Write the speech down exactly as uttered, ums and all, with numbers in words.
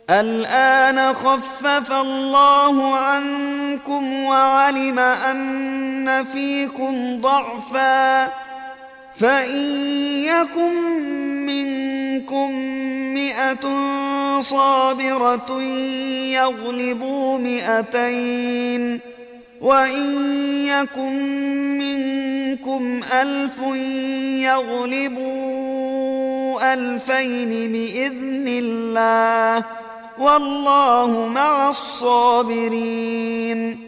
الآن خفف الله عنكم وعلم أن فيكم ضعفا فإن يكن منكم مئة صابرة يغلبوا مئتين وإن يكن منكم ألف يغلبوا ألفين بإذن الله والله مع الصابرين